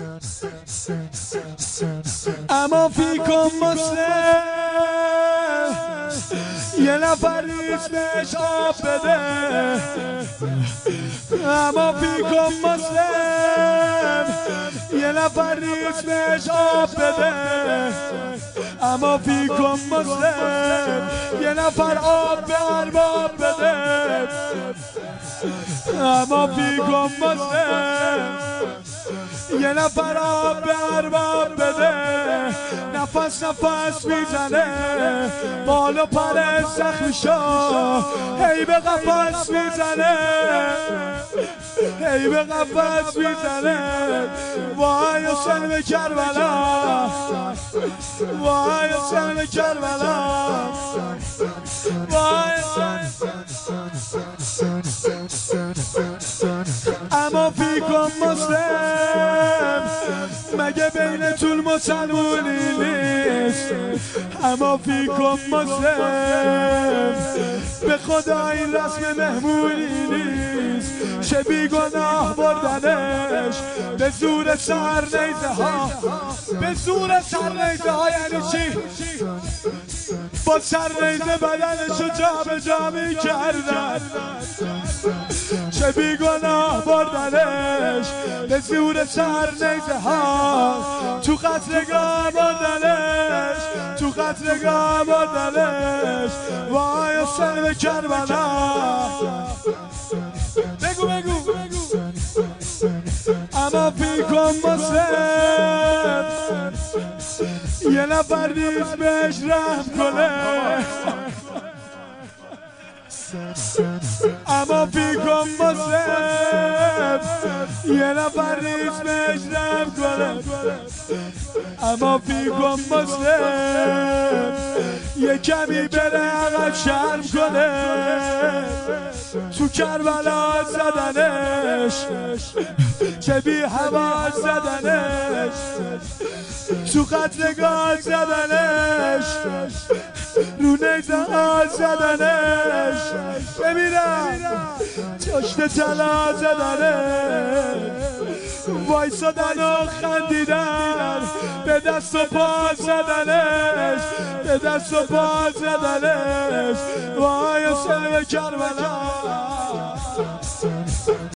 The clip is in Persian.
اما فیکم مسلم یه نفر ریتمش آب بده. اما فیکم مسلم یه نفر ریتمش آب بده. اما فیکم مسلم یه نفر آب به ارباب بده. اما فیکم مسلم یه نفر آب به ارباب بده. نفس نفس میزنه بال و پر زخمی شو، هی به قفس میزنه، هی به قفس میزنه. وای حسین کربلا، وای حسین کربلا، وای اما فیکم مسلم مگه بینتون مسلمونی نیست؟ اما فیکم مسلم به خدا این رسم مهمونی نیست. چه بیگناه بردنش به زور سر نیزه ها، به زور سر نیزه ها. یعنی چی؟ با سر نیزه بدنشو جا به جا می کردن. چه بیگناه بردنش به زور سر نیزه ها، تو قتلگاه بردنش، تو قتلگاه بردنش. وای حسین کربلا. بگو بگو. اما فیکم مسلم یه نفر نیست بهش رحم کنه. اما فیکم مسلم یه نفر نیست بهش رحم کنه. اما فیکم مسلم یه کمی بره عقب شرم کنه. تو کربلا زدنش، چه بی هوا زدنش، تو قتلگاه زدنش، رو نیزه ها زدنش. ببینم چشت طلا زدنش، وایسادن و خندیدن، به دست و پا زدنش، به دست و پا زدنش. وای حسین کربلا.